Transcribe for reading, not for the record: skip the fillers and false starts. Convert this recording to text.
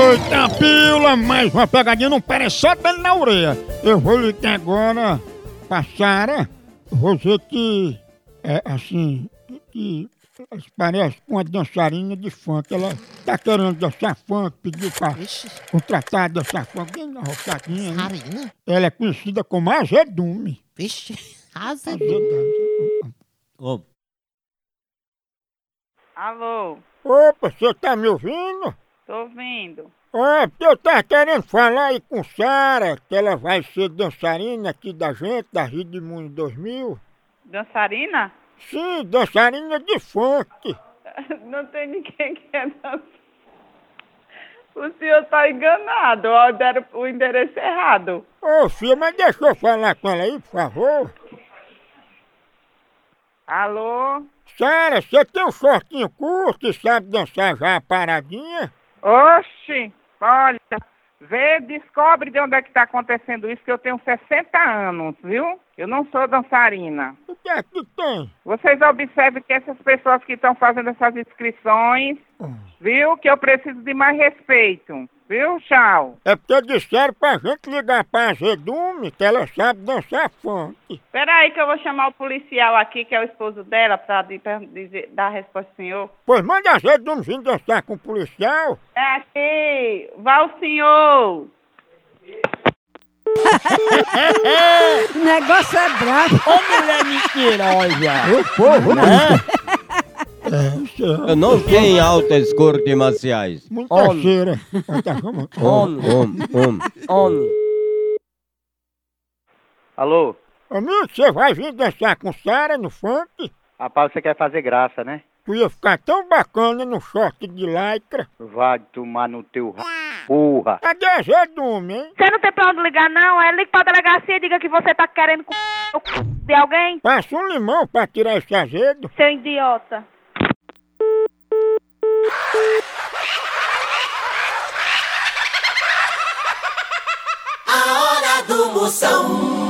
Eita, pila, mais uma pegadinha, não parece só dando na orelha. Eu vou ligar agora pra Sara. Vou dizer que é assim, que parece uma dançarina de funk. Ela tá querendo dançar funk, pediu pra contratar dançar funk, bem na roçadinha, né? Sarina? Ela é conhecida como Azedume. Vixe, azedume. Ô, Alô, Opa, você tá me ouvindo? tô ouvindo. É, porque eu tava querendo falar aí com Sara, que ela vai ser dançarina aqui da gente, da Rede Mundo 2000. Dançarina? Sim, dançarina de funk. Não tem ninguém que é dançar. O senhor tá enganado, ó, deram o endereço errado. Ô filha, mas deixa eu falar com ela aí, por favor. Alô? Sara, você tem um shortinho curto e sabe dançar já a paradinha? Oxi, olha, descobre de onde é que tá acontecendo isso, que eu tenho 60 anos, viu? Eu não sou dançarina. O que é que tem? Vocês observem que essas pessoas que estão fazendo essas inscrições, viu? Que eu preciso de mais respeito. Viu, tchau? É porque disseram pra gente ligar pra Azedume, que ela sabe dançar funk. Peraí que eu vou chamar o policial aqui, que é o esposo dela, pra dar a resposta ao senhor. Pois manda a Azedume vir dançar com o policial. É aqui, vá o senhor. O negócio é bravo. ô mulher mentirosa! O povo, É? isso é Eu não tenho altas cortes marciais. muita cheira. Homem. Alô? Amigo, você vai vir dançar com Sara no funk? Rapaz, você quer fazer graça, né? Tu ia ficar tão bacana no short de lycra. Vai tomar no teu porra. Cadê a Azedume, hein? Você não tem pra onde ligar, não? É, liga pra delegacia e diga que você tá querendo o de alguém, Passa um limão pra tirar esse azedo. seu idiota. A hora do Moção.